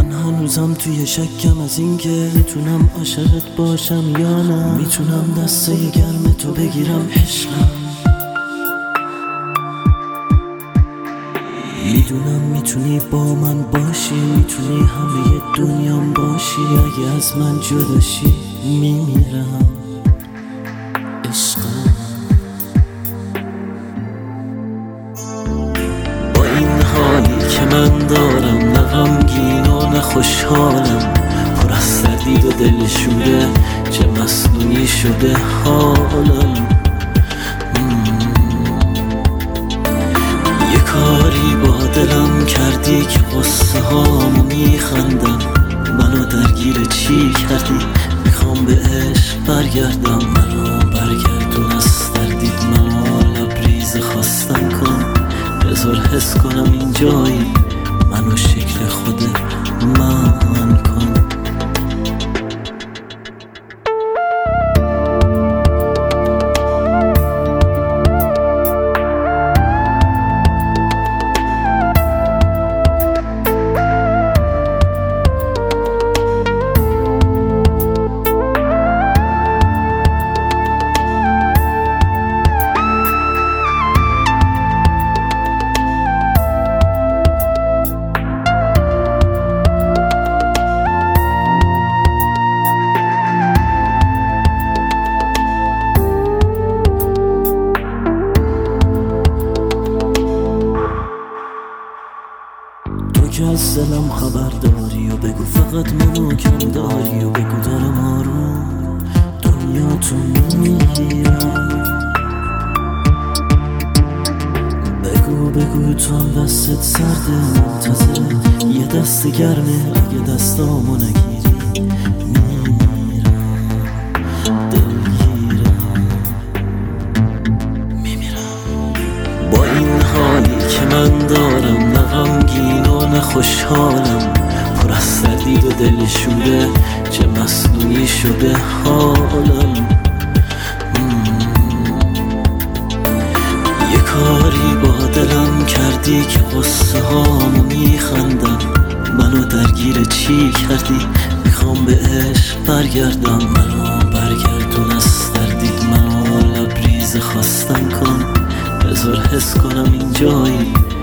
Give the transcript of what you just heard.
هنوزم توی شکم از این که میتونم عاشقت باشم یا نه. میتونم دسته گرم تو بگیرم عشقم. میدونم میتونی با من باشی، میتونی همه دنیام باشی. اگه از من جداشی میمیرم عشقم. با این حالی که من دارم، نه غمگین و نه خوشحالم، پر از سردید و دلشوره، چه مصنوعی شده حالم. یه کاری با دلم کردی که قصه هامو میخندم. منو درگیر چی کردی؟ میخوام به عشق برگردم. منو برگردون از دردید، منو لبریز خواستن کن. بذار حس کنم این جایی، منو شکل خود من کن. که از دلم خبر داری و بگو فقط منو کم داری و بگو دارم آروم دنیا تو میگیرم. بگو تو هم دستت سرده منتظر یه دست گرمه. اگه دستامو نگیری میمیرم، دلگیرم، میمیرم. با این حالی که من دارم، نه غمگین و نه خوشحالم، پر از سردید و دلشوره، چه مصنوعی شده حالم. یه کاری با دلم کردی که قصه هامو میخندم. منو درگیر چی کردی؟ میخوام به عشق برگردم. منو برگردون از دردید، منو لبریز خواستن کن. بذار حس کنم این جایی،